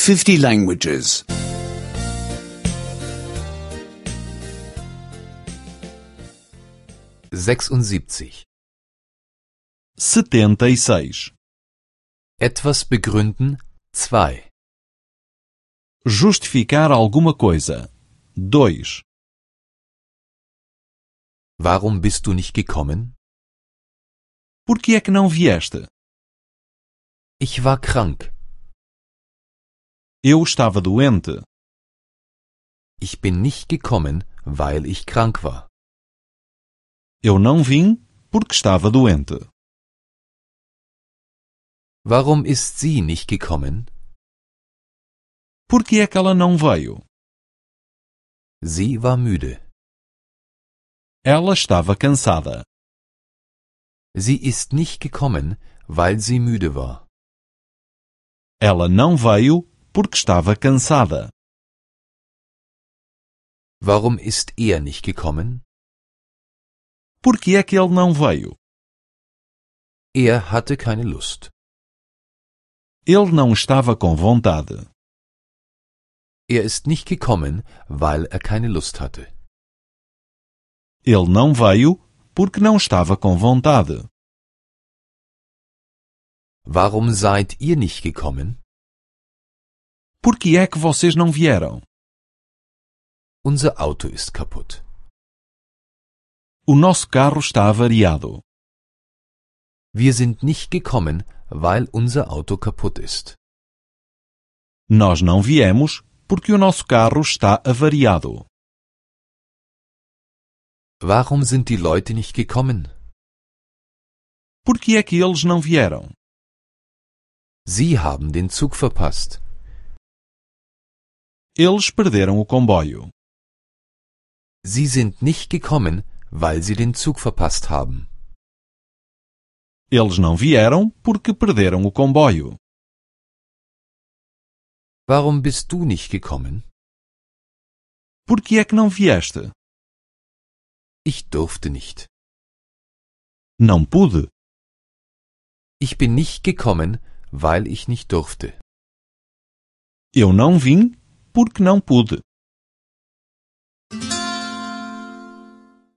50 languages. 76. 76. Etwas begründen 2. Justificar alguma coisa. 2. Warum bist du nicht gekommen? Por que é que não vieste? Ich war krank. Eu estava doente. Ich bin nicht gekommen, weil ich krank war. Eu não vim porque estava doente. Warum ist sie nicht gekommen? Por que é que ela não veio? Sie war müde. Ela estava cansada. Sie ist nicht gekommen, weil sie müde war. Ela não veio porque estava cansada. Warum ist er nicht gekommen? Por que é que ele não veio? Er hatte keine Lust. Ele não estava com vontade. Er ist nicht gekommen, weil er keine Lust hatte. Ele não veio porque não estava com vontade. Warum seid ihr nicht gekommen? Por que é que vocês não vieram? Unser Auto ist kaputt. O nosso carro está avariado. Wir sind nicht gekommen, weil unser Auto kaputt ist. Nós não viemos porque o nosso carro está avariado. Warum sind die Leute nicht gekommen? Por que é que eles não vieram? Sie haben den Zug verpasst. Eles perderam o comboio. Sie sind nicht gekommen, weil sie den Zug verpasst haben. Eles não vieram porque perderam o comboio. Warum bist du nicht gekommen? Por que é que não vieste? Ich durfte nicht. Não pude. Ich bin nicht gekommen, weil ich nicht durfte. Eu não vim porque não pude.